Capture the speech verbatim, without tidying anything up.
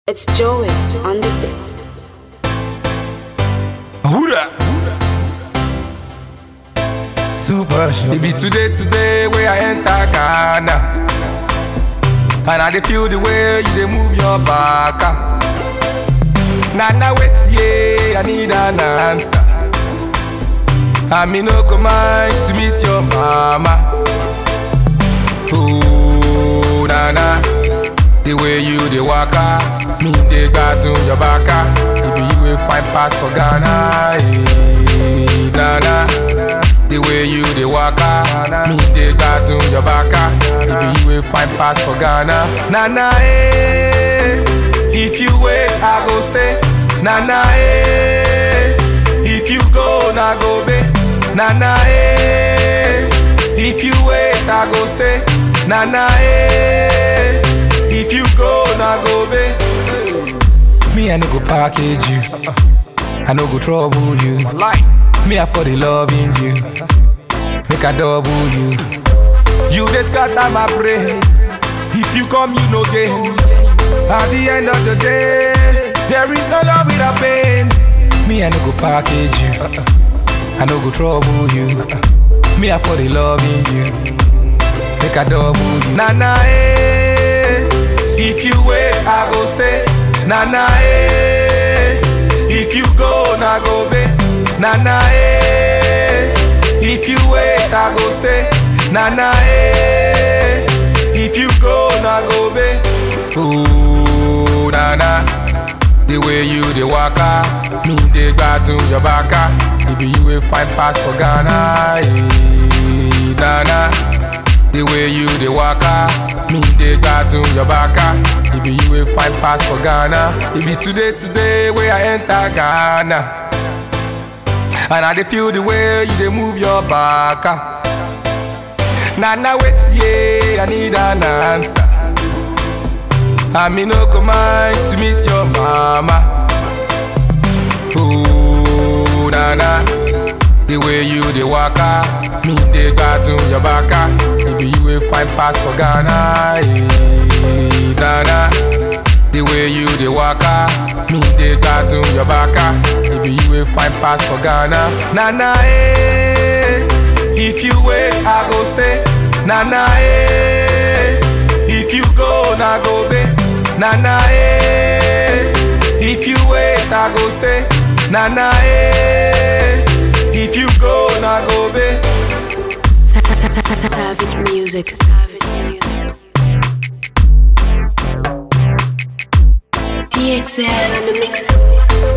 It's Joey on the beats. Hoorah! Super show. It be today, today, where I enter Ghana. And I dey feel the way you dey move your back. Nah, nah, wait, yeah, I need an answer. I me no go mind to meet your mama. Oh, nah, nah. The way you dey waka, me dey gbadun your baka. It be you wey find pass for Ghana, eh, nah, nah. The way you dey waka, me dey gbadun your baka. It be you wey find pass for Ghana, nah, nah, eh. If you wait, I go stay, nah, nah, eh. If you go, nah, go be, nah, nah, eh. If you wait, I go stay, nah, nah, eh. If you go, nah, go be. Me, I no go package you, I no go trouble you. Me, I for the love in you, make I double you. You dey scatter my brain. If you come, you no gain. At the end of the day, there is no love without pain. Me, I no go package you, I no go trouble you. Me, I for the love in you, make I double you. Nah, nah, eh. If you wait, I go stay, nah, nah, eh. If you go, nah, go be, nah, nah, eh. If you wait, I go stay, nah, nah, eh. If you go, nah, go be. Ooh, nah, nah. The way you dey waka, me dey gbadun your baka. It be you wey find pass for Ghana, eh, nah, nah. The way you dey waka, me dey gbadun your baka. It be you wey find pass for Ghana. It be today, today, where I enter Ghana. And I dey feel the way you dey move your baka. Nah, nah, wait, yeah, I need an answer. I me no go mind to meet your mama. Oh, nah, nah. The way you dey waka, me dey gbadun your baka. It be you wey find pass for Ghana, eh, nah, nah. The way you dey waka, me dey gbadun your baka. It be you wey find pass for Ghana, nah, nah, eh. If you wait, I go stay, nah, nah, eh. If you go, nah, go be, nah, nah, eh. If you wait, I go stay, nah, nah, eh. If you go, nah, go be. Savage music. D X L in the mix.